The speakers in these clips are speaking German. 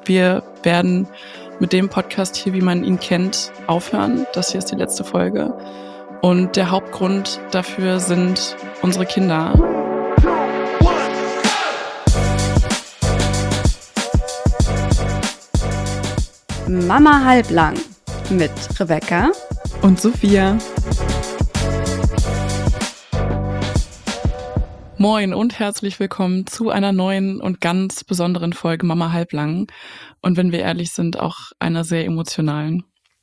Wir werden mit dem Podcast hier, wie man ihn kennt, aufhören. Das hier ist die letzte Folge. Und der Hauptgrund dafür sind unsere Kinder. Mama halblang mit Rebecca und Sophia. Moin und herzlich willkommen zu einer neuen und ganz besonderen Folge Mama halblang. Und wenn wir ehrlich sind, auch einer sehr emotionalen.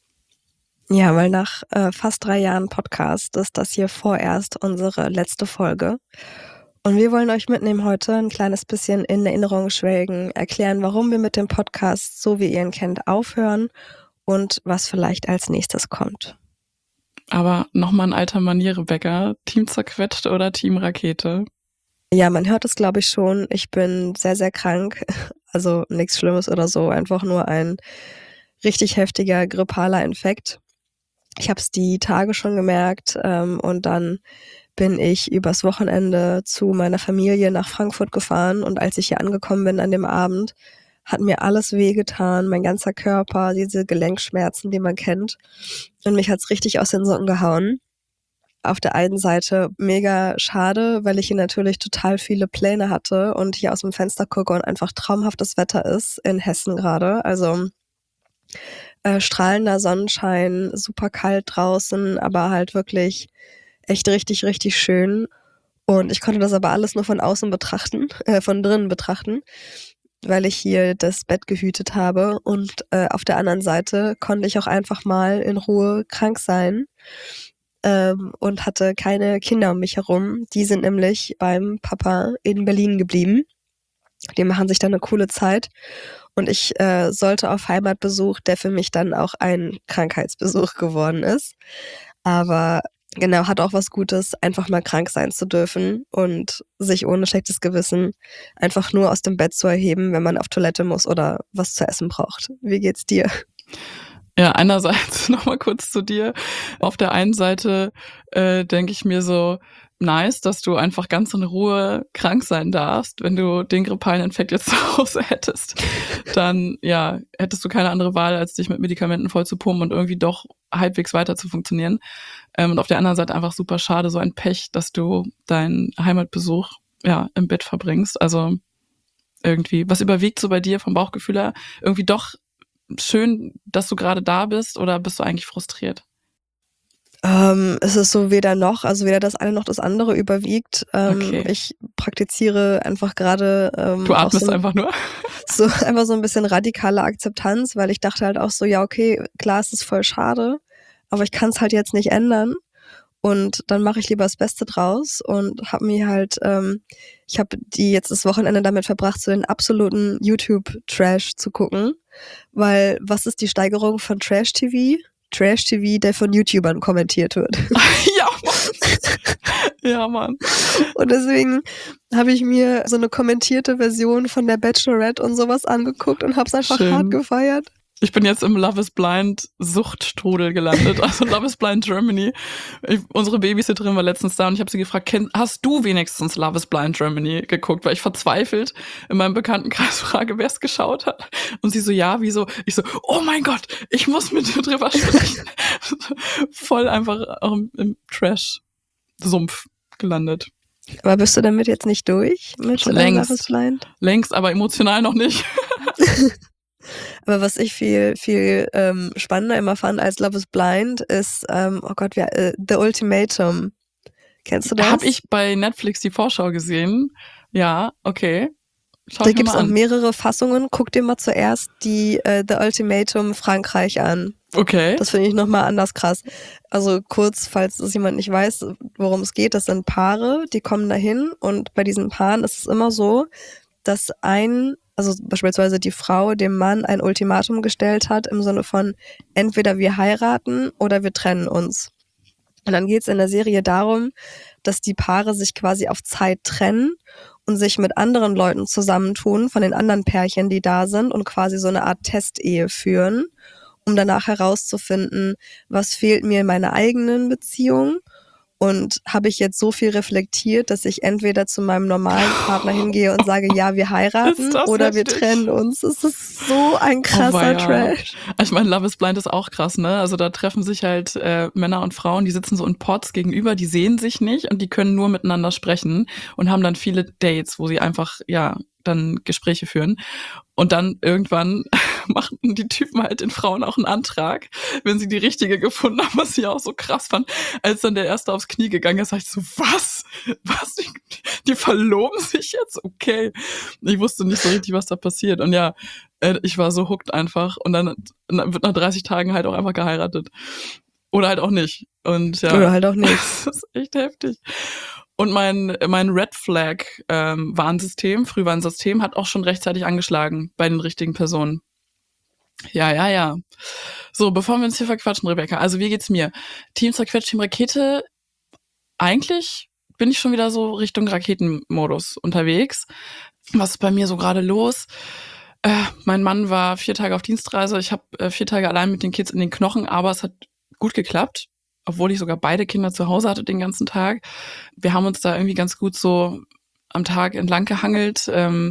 Ja, weil nach fast 3 Jahren Podcast ist das hier vorerst unsere letzte Folge. Und wir wollen euch mitnehmen heute, ein kleines bisschen in Erinnerung schwelgen, erklären, warum wir mit dem Podcast, so wie ihr ihn kennt, aufhören und was vielleicht als nächstes kommt. Aber nochmal in alter Manier, Rebecca, Team zerquetscht oder Team Rakete? Ja, man hört es, glaube ich, schon. Ich bin sehr, sehr krank. Also nichts Schlimmes oder so, einfach nur ein richtig heftiger grippaler Infekt. Ich habe es die Tage schon gemerkt und dann bin ich übers Wochenende zu meiner Familie nach Frankfurt gefahren und als ich hier angekommen bin an dem Abend, hat mir alles wehgetan, mein ganzer Körper, diese Gelenkschmerzen, die man kennt, und mich hat's richtig aus den Socken gehauen. Auf der einen Seite mega schade, weil ich hier natürlich total viele Pläne hatte und hier aus dem Fenster gucke und einfach traumhaftes Wetter ist in Hessen gerade, also strahlender Sonnenschein, super kalt draußen, aber halt wirklich echt richtig, richtig schön. Und ich konnte das aber alles nur von außen betrachten, von drinnen betrachten, weil ich hier das Bett gehütet habe. Und auf der anderen Seite konnte ich auch einfach mal in Ruhe krank sein und hatte keine Kinder um mich herum. Die sind nämlich beim Papa in Berlin geblieben. Die machen sich dann eine coole Zeit. Und ich sollte auf Heimatbesuch, der für mich dann auch ein Krankheitsbesuch geworden ist. Aber genau, hat auch was Gutes, einfach mal krank sein zu dürfen und sich ohne schlechtes Gewissen einfach nur aus dem Bett zu erheben, wenn man auf Toilette muss oder was zu essen braucht. Wie geht's dir? Ja, einerseits nochmal kurz zu dir. Auf der einen Seite denke ich mir so, nice, dass du einfach ganz in Ruhe krank sein darfst. Wenn du den grippalen Infekt jetzt zu Hause hättest, dann ja, hättest du keine andere Wahl, als dich mit Medikamenten voll zu pumpen und irgendwie doch halbwegs weiter zu funktionieren. Und auf der anderen Seite einfach super schade, so ein Pech, dass du deinen Heimatbesuch ja im Bett verbringst. Also irgendwie, was überwiegt so bei dir vom Bauchgefühl her? Irgendwie doch schön, dass du gerade da bist, oder bist du eigentlich frustriert? Es ist so weder noch, also weder das eine noch das andere überwiegt. Okay. Ich praktiziere einfach gerade Du atmest so, einfach nur? so einfach so ein bisschen radikale Akzeptanz, weil ich dachte halt auch so, ja okay, klar, es ist voll schade, aber ich kann es halt jetzt nicht ändern. Und dann mache ich lieber das Beste draus und habe mir halt, ich habe jetzt das Wochenende damit verbracht, so den absoluten YouTube-Trash zu gucken. Weil was ist die Steigerung von Trash-TV? Trash-TV, der von YouTubern kommentiert wird. Ja, Mann. Ja, Mann. Und deswegen habe ich mir so eine kommentierte Version von der Bachelorette und sowas angeguckt und habe es einfach hart gefeiert. Ich bin jetzt im Love is Blind Suchtstrudel gelandet, also Love is Blind Germany. Unsere Babysitterin war letztens da und ich habe sie gefragt, hast du wenigstens Love is Blind Germany geguckt? Weil ich verzweifelt in meinem Bekanntenkreis frage, wer es geschaut hat. Und sie so, ja, wieso? Ich so, oh mein Gott, ich muss mit dir drüber sprechen. Voll einfach im Trash-Sumpf gelandet. Aber bist du damit jetzt nicht durch mit Love is Blind? Längst, aber emotional noch nicht. Aber was ich viel, viel spannender immer fand als Love is Blind ist, oh Gott, The Ultimatum. Kennst du das? Habe ich bei Netflix die Vorschau gesehen. Ja, okay. Da gibt's auch mehrere Fassungen. Guck dir mal zuerst die The Ultimatum Frankreich an. Okay. Das finde ich nochmal anders krass. Also kurz, falls es jemand nicht weiß, worum es geht, das sind Paare, die kommen dahin und bei diesen Paaren ist es immer so, dass also beispielsweise die Frau dem Mann ein Ultimatum gestellt hat im Sinne von entweder wir heiraten oder wir trennen uns. Und dann geht es in der Serie darum, dass die Paare sich quasi auf Zeit trennen und sich mit anderen Leuten zusammentun, von den anderen Pärchen, die da sind, und quasi so eine Art Testehe führen, um danach herauszufinden, was fehlt mir in meiner eigenen Beziehung Und habe ich jetzt so viel reflektiert, dass ich entweder zu meinem normalen Partner hingehe und sage, ja, wir heiraten Ist das oder wir heftig. trennen uns. Es ist so ein Oh krasser weia. Trash. Ich meine, Love is Blind ist auch krass, ne? Also da treffen sich halt Männer und Frauen, die sitzen so in Pods gegenüber, die sehen sich nicht und die können nur miteinander sprechen und haben dann viele Dates, wo sie einfach, ja, dann Gespräche führen. Und dann irgendwann machten die Typen halt den Frauen auch einen Antrag, wenn sie die richtige gefunden haben, was ich auch so krass fand. Als dann der Erste aufs Knie gegangen ist, dachte ich so, was? Was? Die verloben sich jetzt? Okay. Ich wusste nicht so richtig, was da passiert. Und ja, ich war so hooked einfach. Und dann wird nach 30 Tagen halt auch einfach geheiratet. Oder halt auch nicht. Und ja. Oder halt auch nicht. Das ist echt heftig. Und mein Red Flag Warnsystem, Frühwarnsystem, hat auch schon rechtzeitig angeschlagen bei den richtigen Personen. Ja. So, bevor wir uns hier verquatschen, Rebecca, also wie geht's mir? Team Zerquetscht, Team Rakete, eigentlich bin ich schon wieder so Richtung Raketenmodus unterwegs. Was ist bei mir so gerade los? Mein Mann war 4 Tage auf Dienstreise. Ich habe 4 Tage allein mit den Kids in den Knochen, aber es hat gut geklappt, obwohl ich sogar beide Kinder zu Hause hatte den ganzen Tag. Wir haben uns da irgendwie ganz gut so am Tag entlang gehangelt.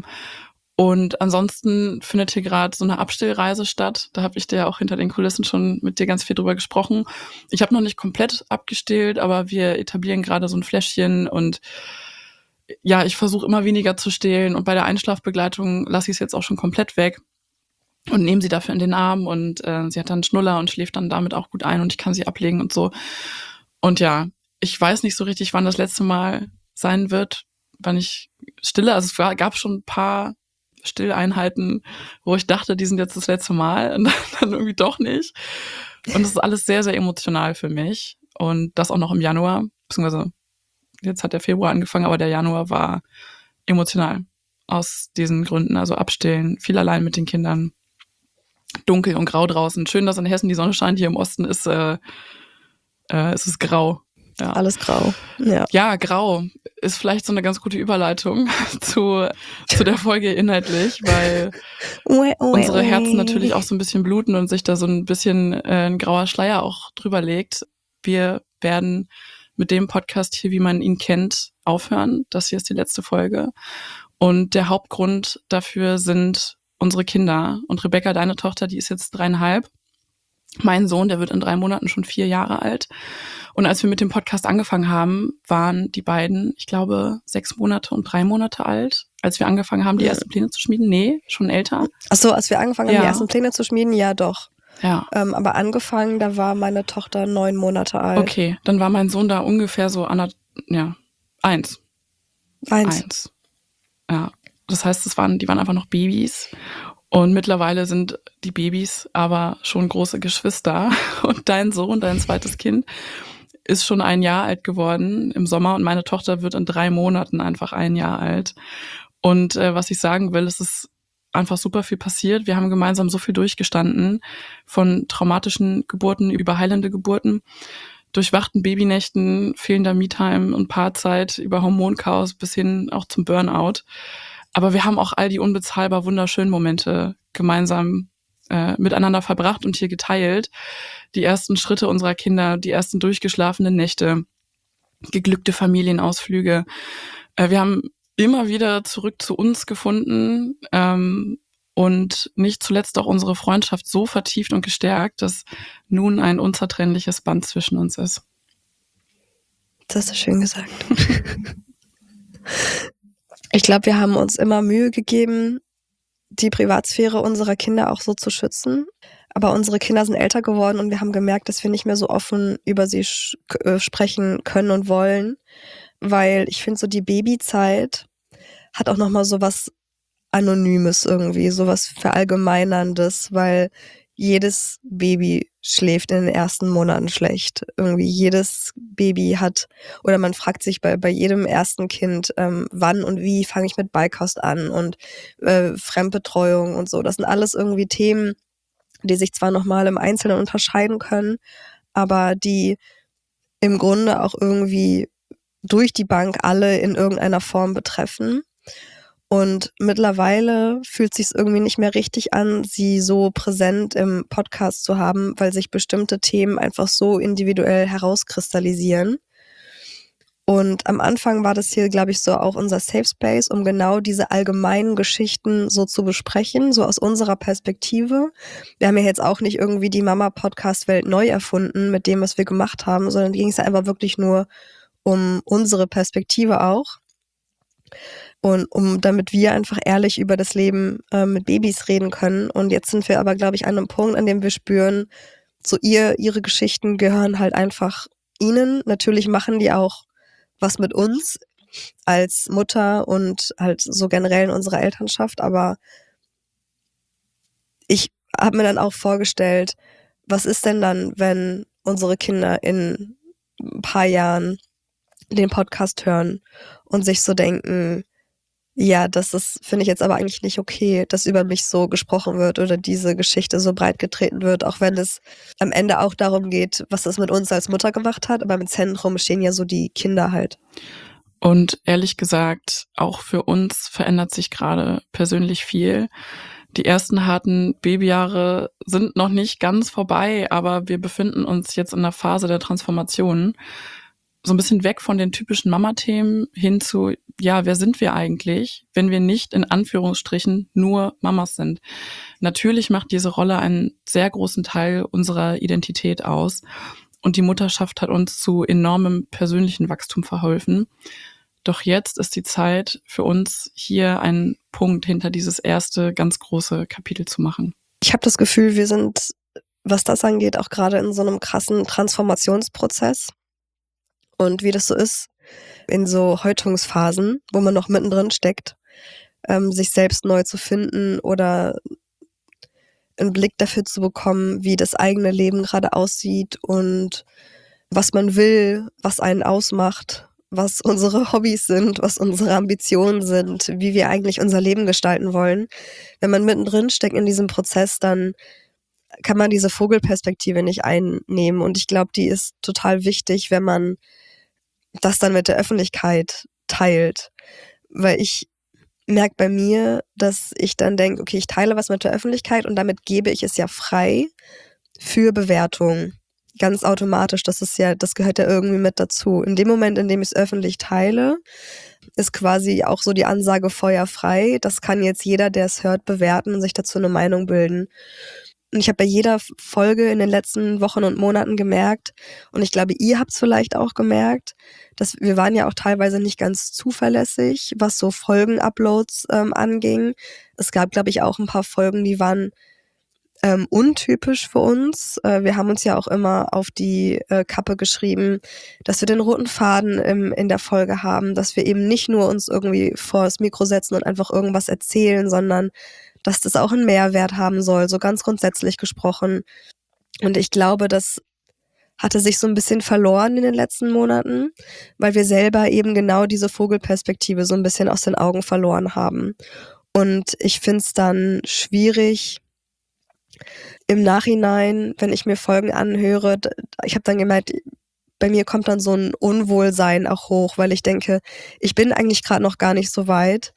Und ansonsten findet hier gerade so eine Abstillreise statt. Da habe ich dir ja auch hinter den Kulissen schon mit dir ganz viel drüber gesprochen. Ich habe noch nicht komplett abgestillt, aber wir etablieren gerade so ein Fläschchen und ja, ich versuche immer weniger zu stillen und bei der Einschlafbegleitung lasse ich es jetzt auch schon komplett weg und nehme sie dafür in den Arm und sie hat dann einen Schnuller und schläft dann damit auch gut ein und ich kann sie ablegen und so. Und ja, ich weiß nicht so richtig, wann das letzte Mal sein wird, wann ich stille. Also es gab schon ein paar Stilleinheiten, wo ich dachte, die sind jetzt das letzte Mal und dann irgendwie doch nicht. Und das ist alles sehr, sehr emotional für mich. Und das auch noch im Januar, beziehungsweise jetzt hat der Februar angefangen, aber der Januar war emotional aus diesen Gründen. Also abstillen, viel allein mit den Kindern, dunkel und grau draußen. Schön, dass in Hessen die Sonne scheint, hier im Osten ist es grau. Ja. Alles grau. Ja. Ja, grau ist vielleicht so eine ganz gute Überleitung zu der Folge inhaltlich, weil unsere Herzen natürlich auch so ein bisschen bluten und sich da so ein bisschen ein grauer Schleier auch drüber legt. Wir werden mit dem Podcast hier, wie man ihn kennt, aufhören. Das hier ist die letzte Folge. Und der Hauptgrund dafür sind unsere Kinder. Und Rebecca, deine Tochter, die ist jetzt 3,5. Mein Sohn, der wird in 3 Monaten schon 4 Jahre alt. Und als wir mit dem Podcast angefangen haben, waren die beiden, ich glaube, 6 Monate und 3 Monate alt, als wir angefangen haben, die ersten Pläne zu schmieden. Nee, schon älter. Ach so, als wir angefangen haben, die ersten Pläne zu schmieden, ja doch. Ja. Aber angefangen, da war meine Tochter 9 Monate alt. Okay, dann war mein Sohn da ungefähr so 1. Ja, das heißt, die waren einfach noch Babys. Und mittlerweile sind die Babys aber schon große Geschwister. Und dein Sohn, dein zweites Kind, ist schon 1 Jahr alt geworden im Sommer. Und meine Tochter wird in 3 Monaten einfach 1 Jahr alt. Und was ich sagen will, es ist einfach super viel passiert. Wir haben gemeinsam so viel durchgestanden. Von traumatischen Geburten über heilende Geburten, durchwachten Babynächten, fehlender Me-Time und Paarzeit, über Hormonchaos bis hin auch zum Burnout. Aber wir haben auch all die unbezahlbar wunderschönen Momente gemeinsam miteinander verbracht und hier geteilt. Die ersten Schritte unserer Kinder, die ersten durchgeschlafenen Nächte, geglückte Familienausflüge. Wir haben immer wieder zurück zu uns gefunden und nicht zuletzt auch unsere Freundschaft so vertieft und gestärkt, dass nun ein unzertrennliches Band zwischen uns ist. Das hast du schön gesagt. Ich glaube, wir haben uns immer Mühe gegeben, die Privatsphäre unserer Kinder auch so zu schützen. Aber unsere Kinder sind älter geworden und wir haben gemerkt, dass wir nicht mehr so offen über sie sprechen können und wollen. Weil ich finde, so die Babyzeit hat auch nochmal so was Anonymes irgendwie, so was Verallgemeinerndes, weil jedes Baby schläft in den ersten Monaten schlecht. Irgendwie jedes Baby hat, oder man fragt sich bei jedem ersten Kind, wann und wie fange ich mit Beikost an und Fremdbetreuung und so. Das sind alles irgendwie Themen, die sich zwar nochmal im Einzelnen unterscheiden können, aber die im Grunde auch irgendwie durch die Bank alle in irgendeiner Form betreffen. Und mittlerweile fühlt es sich irgendwie nicht mehr richtig an, sie so präsent im Podcast zu haben, weil sich bestimmte Themen einfach so individuell herauskristallisieren. Und am Anfang war das hier, glaube ich, so auch unser Safe Space, um genau diese allgemeinen Geschichten so zu besprechen, so aus unserer Perspektive. Wir haben ja jetzt auch nicht irgendwie die Mama-Podcast-Welt neu erfunden mit dem, was wir gemacht haben, sondern ging es ja einfach wirklich nur um unsere Perspektive auch. Und damit wir einfach ehrlich über das Leben mit Babys reden können. Und jetzt sind wir aber, glaube ich, an einem Punkt, an dem wir spüren, so ihre Geschichten gehören halt einfach ihnen. Natürlich machen die auch was mit uns als Mutter und halt so generell in unserer Elternschaft. Aber ich habe mir dann auch vorgestellt, was ist denn dann, wenn unsere Kinder in ein paar Jahren den Podcast hören und sich so denken, ja, das ist, finde ich jetzt aber eigentlich nicht okay, dass über mich so gesprochen wird oder diese Geschichte so breit getreten wird, auch wenn es am Ende auch darum geht, was es mit uns als Mutter gemacht hat, aber im Zentrum stehen ja so die Kinder halt. Und ehrlich gesagt, auch für uns verändert sich gerade persönlich viel. Die ersten harten Babyjahre sind noch nicht ganz vorbei, aber wir befinden uns jetzt in der Phase der Transformation. So ein bisschen weg von den typischen Mama-Themen hin zu, ja, wer sind wir eigentlich, wenn wir nicht in Anführungsstrichen nur Mamas sind? Natürlich macht diese Rolle einen sehr großen Teil unserer Identität aus und die Mutterschaft hat uns zu enormem persönlichen Wachstum verholfen. Doch jetzt ist die Zeit für uns, hier einen Punkt hinter dieses erste ganz große Kapitel zu machen. Ich habe das Gefühl, wir sind, was das angeht, auch gerade in so einem krassen Transformationsprozess. Und wie das so ist, in so Häutungsphasen, wo man noch mittendrin steckt, sich selbst neu zu finden oder einen Blick dafür zu bekommen, wie das eigene Leben gerade aussieht und was man will, was einen ausmacht, was unsere Hobbys sind, was unsere Ambitionen sind, wie wir eigentlich unser Leben gestalten wollen. Wenn man mittendrin steckt in diesem Prozess, dann kann man diese Vogelperspektive nicht einnehmen. Und ich glaube, die ist total wichtig, wenn man das dann mit der Öffentlichkeit teilt. Weil ich merke bei mir, dass ich dann denke, okay, ich teile was mit der Öffentlichkeit und damit gebe ich es ja frei für Bewertung. Ganz automatisch, das gehört ja irgendwie mit dazu. In dem Moment, in dem ich es öffentlich teile, ist quasi auch so die Ansage feuerfrei. Das kann jetzt jeder, der es hört, bewerten und sich dazu eine Meinung bilden. Und ich habe bei jeder Folge in den letzten Wochen und Monaten gemerkt, und ich glaube, ihr habt es vielleicht auch gemerkt, dass wir waren ja auch teilweise nicht ganz zuverlässig, was so Folgen-Uploads anging. Es gab, glaube ich, auch ein paar Folgen, die waren untypisch für uns. Wir haben uns ja auch immer auf die Kappe geschrieben, dass wir den roten Faden in der Folge haben, dass wir eben nicht nur uns irgendwie vor das Mikro setzen und einfach irgendwas erzählen, sondern dass das auch einen Mehrwert haben soll, so ganz grundsätzlich gesprochen. Und ich glaube, das hatte sich so ein bisschen verloren in den letzten Monaten, weil wir selber eben genau diese Vogelperspektive so ein bisschen aus den Augen verloren haben. Und ich finde es dann schwierig, im Nachhinein, wenn ich mir Folgen anhöre, ich habe dann gemerkt, bei mir kommt dann so ein Unwohlsein auch hoch, weil ich denke, ich bin eigentlich gerade noch gar nicht so weit,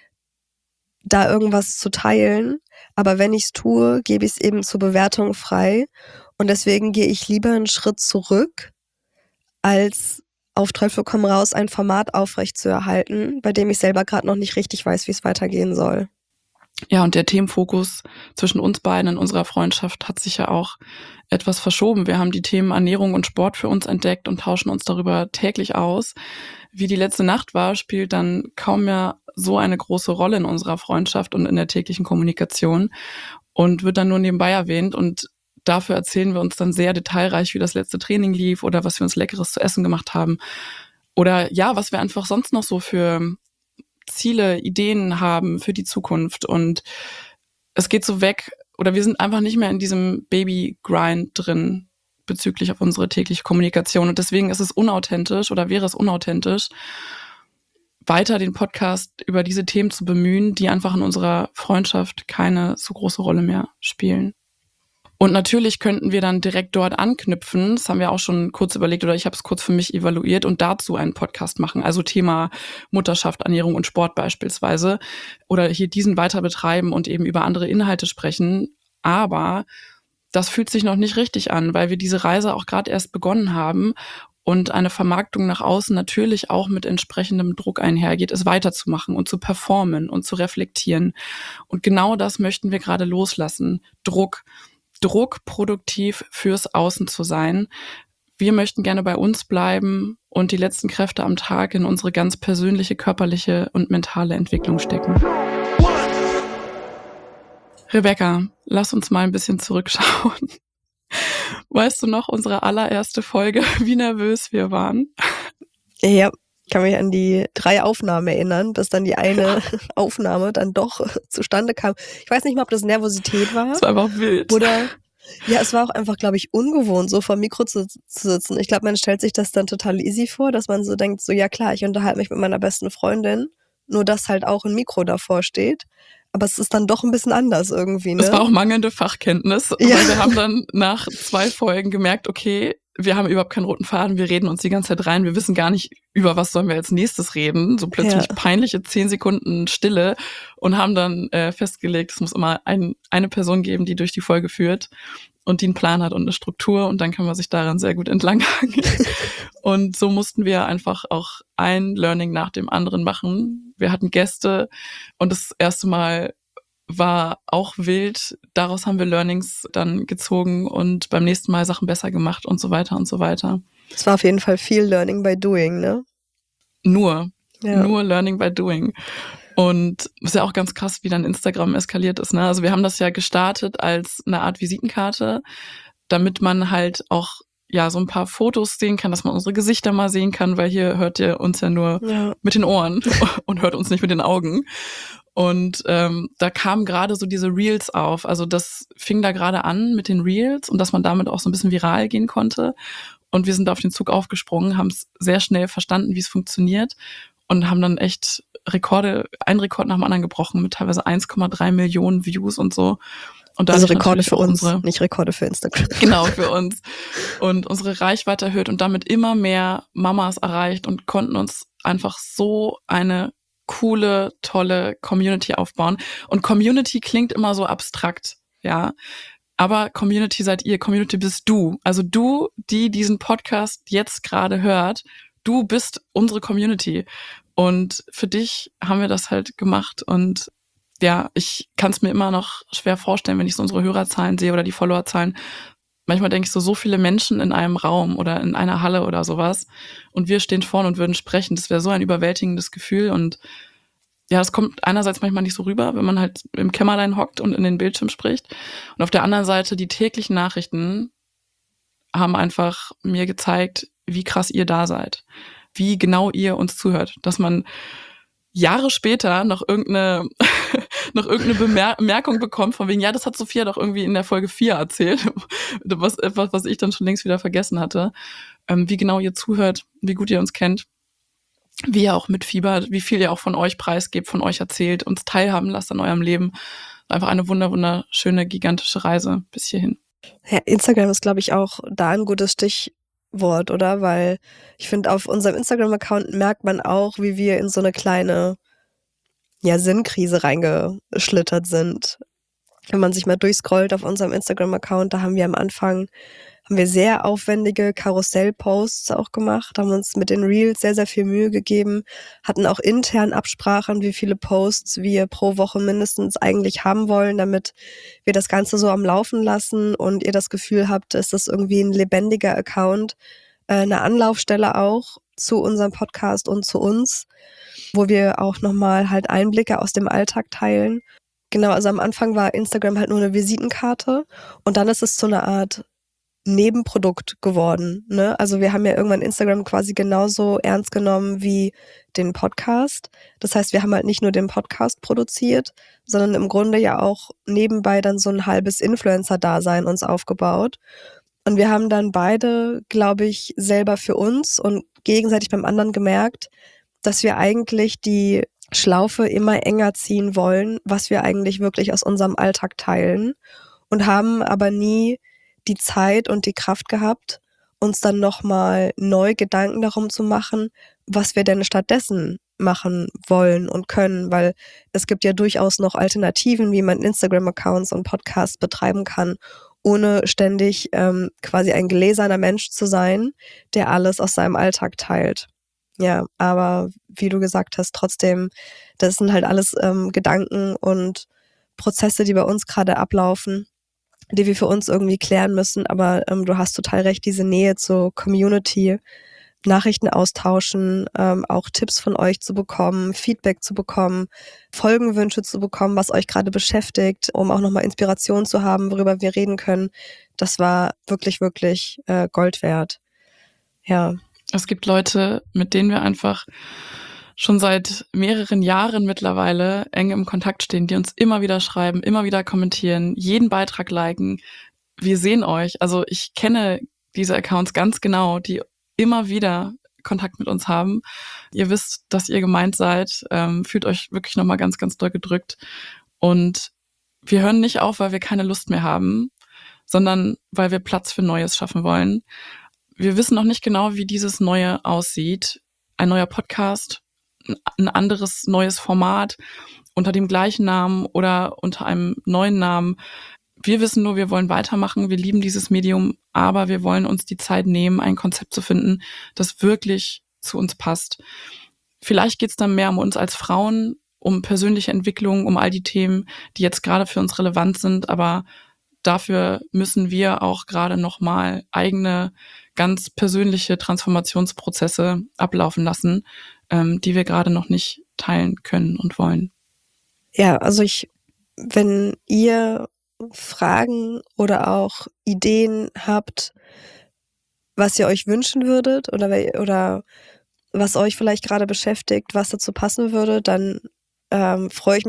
da irgendwas zu teilen. Aber wenn ich es tue, gebe ich es eben zur Bewertung frei. Und deswegen gehe ich lieber einen Schritt zurück, als auf Teufel komm raus ein Format aufrechtzuerhalten, bei dem ich selber gerade noch nicht richtig weiß, wie es weitergehen soll. Ja, und der Themenfokus zwischen uns beiden in unserer Freundschaft hat sich ja auch etwas verschoben. Wir haben die Themen Ernährung und Sport für uns entdeckt und tauschen uns darüber täglich aus. Wie die letzte Nacht war, spielt dann kaum mehr so eine große Rolle in unserer Freundschaft und in der täglichen Kommunikation und wird dann nur nebenbei erwähnt. Und dafür erzählen wir uns dann sehr detailreich, wie das letzte Training lief oder was wir uns Leckeres zu essen gemacht haben. Oder ja, was wir einfach sonst noch so für Ziele, Ideen haben für die Zukunft. Und es geht so weg, oder wir sind einfach nicht mehr in diesem Baby-Grind drin bezüglich auf unsere tägliche Kommunikation. Und deswegen ist es unauthentisch oder wäre es unauthentisch, weiter den Podcast über diese Themen zu bemühen, die einfach in unserer Freundschaft keine so große Rolle mehr spielen. Und natürlich könnten wir dann direkt dort anknüpfen, das haben wir auch schon kurz überlegt oder ich habe es kurz für mich evaluiert und dazu einen Podcast machen, also Thema Mutterschaft, Ernährung und Sport beispielsweise oder hier diesen weiter betreiben und eben über andere Inhalte sprechen, aber das fühlt sich noch nicht richtig an, weil wir diese Reise auch gerade erst begonnen haben und eine Vermarktung nach außen natürlich auch mit entsprechendem Druck einhergeht, es weiterzumachen und zu performen und zu reflektieren. Und genau das möchten wir gerade loslassen. Druck, produktiv fürs Außen zu sein. Wir möchten gerne bei uns bleiben und die letzten Kräfte am Tag in unsere ganz persönliche, körperliche und mentale Entwicklung stecken. Rebecca, lass uns mal ein bisschen zurückschauen. Weißt du noch, unsere allererste Folge, wie nervös wir waren? Ja, ich kann mich an die 3 Aufnahmen erinnern, bis dann die eine Aufnahme dann doch zustande kam. Ich weiß nicht mal, ob das Nervosität war. Es war einfach wild. Oder, ja, es war auch einfach, glaube ich, ungewohnt, so vor dem Mikro zu sitzen. Ich glaube, man stellt sich das dann total easy vor, dass man so denkt, so, ja klar, ich unterhalte mich mit meiner besten Freundin, nur dass halt auch ein Mikro davor steht. Aber es ist dann doch ein bisschen anders irgendwie, ne? Es war auch mangelnde Fachkenntnis, Ja. weil wir haben dann nach 2 Folgen gemerkt, okay, wir haben überhaupt keinen roten Faden, wir reden uns die ganze Zeit rein, wir wissen gar nicht, über was sollen wir als nächstes reden. So plötzlich peinliche 10 Sekunden Stille und haben dann festgelegt, es muss immer eine Person geben, die durch die Folge führt und die einen Plan hat und eine Struktur und dann kann man sich daran sehr gut entlanghangeln. Und so mussten wir einfach auch ein Learning nach dem anderen machen. Wir hatten Gäste und das erste Mal war auch wild. Daraus haben wir Learnings dann gezogen und beim nächsten Mal Sachen besser gemacht und so weiter und so weiter. Es war auf jeden Fall viel Learning by Doing, ne? Nur Learning by Doing. Und ist ja auch ganz krass, wie dann Instagram eskaliert ist, ne? Also wir haben das ja gestartet als eine Art Visitenkarte, damit man halt auch ja so ein paar Fotos sehen kann, dass man unsere Gesichter mal sehen kann, weil hier hört ihr uns ja nur mit den Ohren und hört uns nicht mit den Augen. Und da kamen gerade so diese Reels auf. Also das fing da gerade an mit den Reels und dass man damit auch so ein bisschen viral gehen konnte. Und wir sind auf den Zug aufgesprungen, haben es sehr schnell verstanden, wie es funktioniert und haben dann echt einen Rekord nach dem anderen gebrochen mit teilweise 1,3 Millionen Views und so. Und also Rekorde für uns, nicht Rekorde für Instagram. Genau, für uns. Und unsere Reichweite erhöht und damit immer mehr Mamas erreicht und konnten uns einfach so eine coole, tolle Community aufbauen. Und Community klingt immer so abstrakt, ja. Aber Community seid ihr, Community bist du. Also du, die diesen Podcast jetzt gerade hört, du bist unsere Community. Und für dich haben wir das halt gemacht und ja, ich kann es mir immer noch schwer vorstellen, wenn ich so unsere Hörerzahlen sehe oder die Followerzahlen. Manchmal denke ich so viele Menschen in einem Raum oder in einer Halle oder sowas und wir stehen vorne und würden sprechen. Das wäre so ein überwältigendes Gefühl und ja, es kommt einerseits manchmal nicht so rüber, wenn man halt im Kämmerlein hockt und in den Bildschirm spricht. Und auf der anderen Seite, die täglichen Nachrichten haben einfach mir gezeigt, wie krass ihr da seid, wie genau ihr uns zuhört, dass man Jahre später noch irgendeine Bemerkung bekommt von wegen, ja, das hat Sophia doch irgendwie in der Folge 4 erzählt, was ich dann schon längst wieder vergessen hatte, wie genau ihr zuhört, wie gut ihr uns kennt, wie ihr auch mitfiebert, wie viel ihr auch von euch preisgebt, von euch erzählt, uns teilhaben lasst an eurem Leben. Einfach eine wunderschöne, gigantische Reise bis hierhin. Ja, Instagram ist, glaube ich, auch da ein gutes Stichwort, oder? Weil ich finde, auf unserem Instagram-Account merkt man auch, wie wir in so eine kleine Sinnkrise reingeschlittert sind. Wenn man sich mal durchscrollt auf unserem Instagram-Account, da haben wir sehr aufwendige Karussell-Posts auch gemacht, haben uns mit den Reels sehr, sehr viel Mühe gegeben, hatten auch intern Absprachen, wie viele Posts wir pro Woche mindestens eigentlich haben wollen, damit wir das Ganze so am Laufen lassen und ihr das Gefühl habt, es ist irgendwie ein lebendiger Account, eine Anlaufstelle auch zu unserem Podcast und zu uns, wo wir auch nochmal halt Einblicke aus dem Alltag teilen. Genau, also am Anfang war Instagram halt nur eine Visitenkarte und dann ist es so eine Art Nebenprodukt geworden, ne? Also wir haben ja irgendwann Instagram quasi genauso ernst genommen wie den Podcast. Das heißt, wir haben halt nicht nur den Podcast produziert, sondern im Grunde ja auch nebenbei dann so ein halbes Influencer-Dasein uns aufgebaut. Und wir haben dann beide, glaube ich, selber für uns und gegenseitig beim anderen gemerkt, dass wir eigentlich die Schlaufe immer enger ziehen wollen, was wir eigentlich wirklich aus unserem Alltag teilen und haben aber nie die Zeit und die Kraft gehabt, uns dann nochmal neu Gedanken darum zu machen, was wir denn stattdessen machen wollen und können, weil es gibt ja durchaus noch Alternativen, wie man Instagram-Accounts und Podcasts betreiben kann, ohne ständig quasi ein gläserner Mensch zu sein, der alles aus seinem Alltag teilt. Ja, aber wie du gesagt hast, trotzdem, das sind halt alles Gedanken und Prozesse, die bei uns gerade ablaufen, die wir für uns irgendwie klären müssen. Aber du hast total recht, diese Nähe zur Community, Nachrichten austauschen, auch Tipps von euch zu bekommen, Feedback zu bekommen, Folgenwünsche zu bekommen, was euch gerade beschäftigt, um auch nochmal Inspiration zu haben, worüber wir reden können. Das war wirklich, wirklich Gold wert. Ja. Es gibt Leute, mit denen wir einfach schon seit mehreren Jahren mittlerweile eng im Kontakt stehen, die uns immer wieder schreiben, immer wieder kommentieren, jeden Beitrag liken. Wir sehen euch. Also ich kenne diese Accounts ganz genau, die immer wieder Kontakt mit uns haben. Ihr wisst, dass ihr gemeint seid, fühlt euch wirklich nochmal ganz, ganz doll gedrückt. Und wir hören nicht auf, weil wir keine Lust mehr haben, sondern weil wir Platz für Neues schaffen wollen. Wir wissen noch nicht genau, wie dieses Neue aussieht. Ein neuer Podcast, ein anderes neues Format unter dem gleichen Namen oder unter einem neuen Namen. Wir wissen nur, wir wollen weitermachen, wir lieben dieses Medium, aber wir wollen uns die Zeit nehmen, ein Konzept zu finden, das wirklich zu uns passt. Vielleicht geht es dann mehr um uns als Frauen, um persönliche Entwicklung, um all die Themen, die jetzt gerade für uns relevant sind, aber dafür müssen wir auch gerade nochmal eigene, ganz persönliche Transformationsprozesse ablaufen lassen, die wir gerade noch nicht teilen können und wollen. Ja, also wenn ihr Fragen oder auch Ideen habt, was ihr euch wünschen würdet oder was euch vielleicht gerade beschäftigt, was dazu passen würde, dann freuen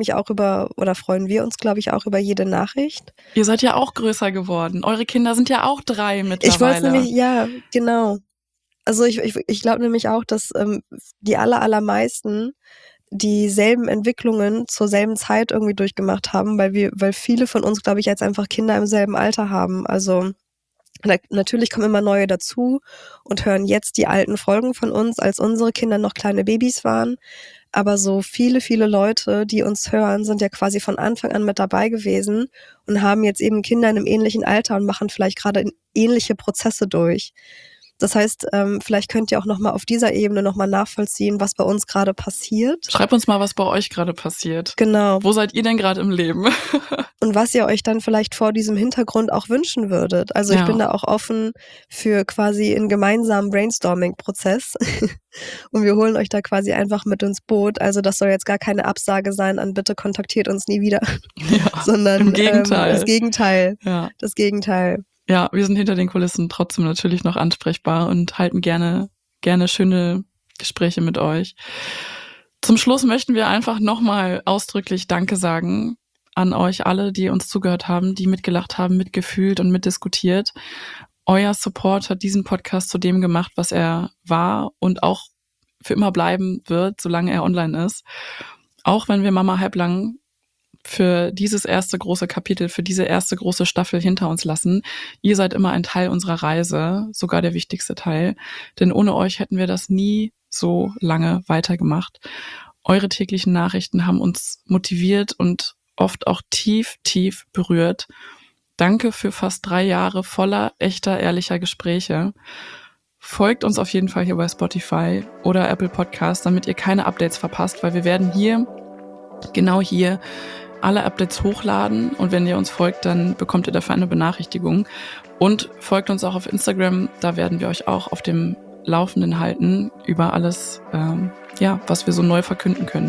wir uns, glaube ich, auch über jede Nachricht. Ihr seid ja auch größer geworden. Eure Kinder sind ja auch 3 mittlerweile. Ich wollte nämlich, ja, genau. Also ich glaube nämlich auch, dass die allermeisten dieselben Entwicklungen zur selben Zeit irgendwie durchgemacht haben, weil viele von uns, glaube ich, jetzt einfach Kinder im selben Alter haben. Also natürlich kommen immer neue dazu und hören jetzt die alten Folgen von uns, als unsere Kinder noch kleine Babys waren. Aber so viele, viele Leute, die uns hören, sind ja quasi von Anfang an mit dabei gewesen und haben jetzt eben Kinder in einem ähnlichen Alter und machen vielleicht gerade ähnliche Prozesse durch. Das heißt, vielleicht könnt ihr auch nochmal auf dieser Ebene nochmal nachvollziehen, was bei uns gerade passiert. Schreibt uns mal, was bei euch gerade passiert. Genau. Wo seid ihr denn gerade im Leben? Und was ihr euch dann vielleicht vor diesem Hintergrund auch wünschen würdet. Also ich bin da auch offen für quasi einen gemeinsamen Brainstorming-Prozess. Und wir holen euch da quasi einfach mit ins Boot. Also das soll jetzt gar keine Absage sein an bitte kontaktiert uns nie wieder. Ja, sondern im Gegenteil. Das Gegenteil. Ja. Das Gegenteil. Ja, wir sind hinter den Kulissen trotzdem natürlich noch ansprechbar und halten gerne schöne Gespräche mit euch. Zum Schluss möchten wir einfach nochmal ausdrücklich Danke sagen an euch alle, die uns zugehört haben, die mitgelacht haben, mitgefühlt und mitdiskutiert. Euer Support hat diesen Podcast zu dem gemacht, was er war und auch für immer bleiben wird, solange er online ist. Auch wenn wir Mama halblang für dieses erste große Kapitel, für diese erste große Staffel hinter uns lassen. Ihr seid immer ein Teil unserer Reise, sogar der wichtigste Teil. Denn ohne euch hätten wir das nie so lange weitergemacht. Eure täglichen Nachrichten haben uns motiviert und oft auch tief, tief berührt. Danke für fast 3 Jahre voller, echter, ehrlicher Gespräche. Folgt uns auf jeden Fall hier bei Spotify oder Apple Podcasts, damit ihr keine Updates verpasst, weil wir werden hier, genau hier, alle Updates hochladen und wenn ihr uns folgt, dann bekommt ihr dafür eine Benachrichtigung. Und folgt uns auch auf Instagram, da werden wir euch auch auf dem Laufenden halten über alles, was wir so neu verkünden können.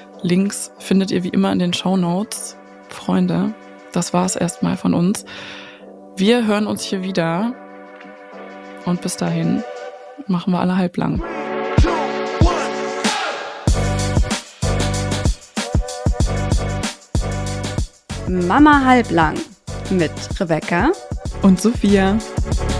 Links findet ihr wie immer in den Shownotes. Freunde, das war's erstmal von uns. Wir hören uns hier wieder und bis dahin machen wir alle halblang. Mama halblang mit Rebecca und Sophia.